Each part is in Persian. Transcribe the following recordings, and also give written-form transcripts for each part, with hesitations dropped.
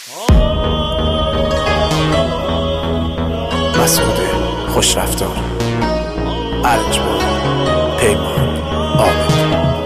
مسعود خوشرفتار، ارجبار، پیمان، عابد.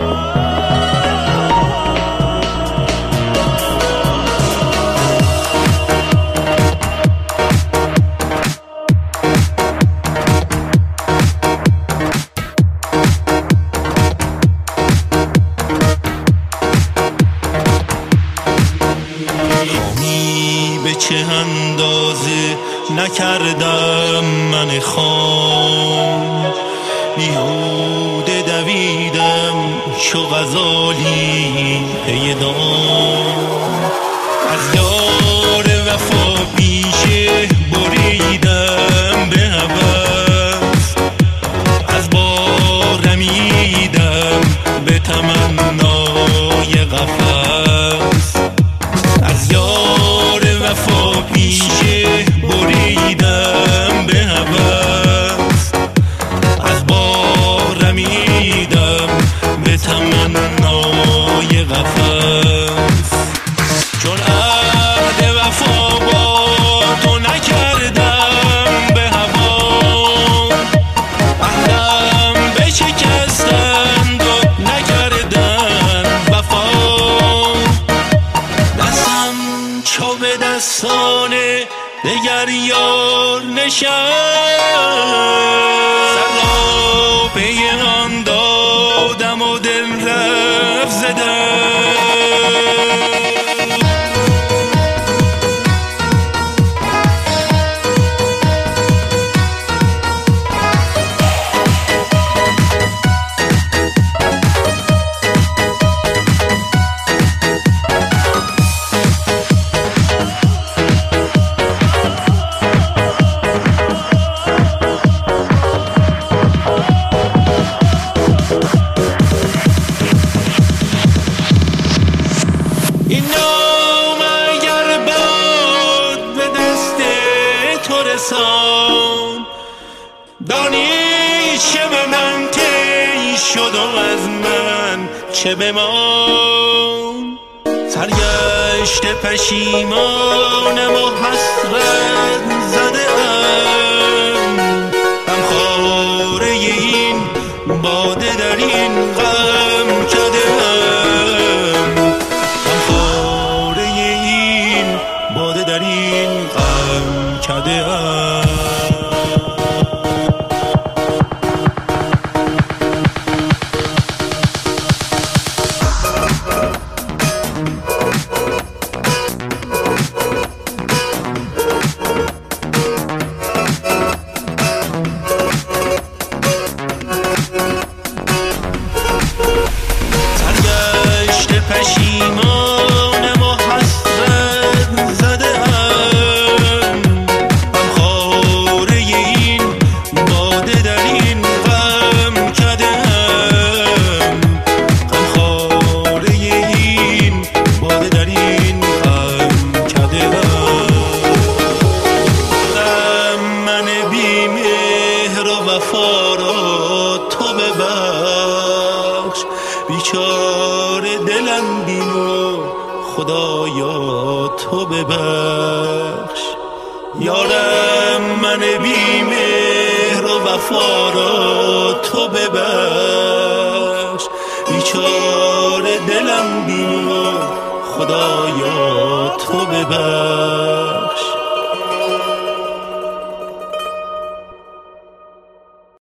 به چه اندازه نکردم من خام، بیهوده دویدم چو غزالی پی دام، از یار وفا پیشه بریدم به هوس، از بار رمیدم به تمنای قفس، از یار وفا پیشه بریدم به هوس، از بار رمیدم به تمنای قفس، چون عهد وفا با تو نکردم به هوا، عهدم بشکستند و نکردن وفا، دستم چو به دستان دگر یار نشست، سر را پی آن دادم و دل رفت ز دست. این نام اگر باد به دست تو رسان، دانی چه به من طی شد و از من چه بمان، سرگشته پشیمانم و حسرت زده ام، غمخواره این باده در این غم کده ام، غمخواره این باده در این غم کده ام. پشیمانم و حسرت زده ام، غمخواره این باده در این غم کده ام، غمخواره این باده در این غم کده ام. من بی مهر و وفا را تو ببخش، بیچاره دلم بین و خدایا تو ببخش، یارم من بی مهر و وفا را تو ببخش، بیچاره دلم بین و خدایا تو ببخش.